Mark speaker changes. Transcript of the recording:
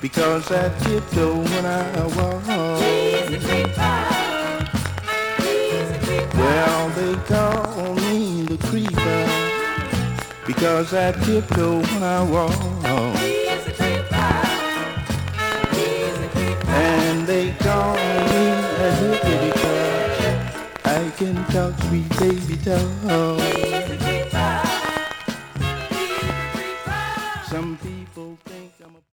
Speaker 1: because I tiptoe when I walk.
Speaker 2: He's a creeper. He's a creeper.
Speaker 1: Well, they call me the creeper because I tiptoe when I walk.
Speaker 2: He's a creeper. He's a creeper.
Speaker 1: And they call me a hippie because I can talk sweet baby talk.
Speaker 2: He's a creeper.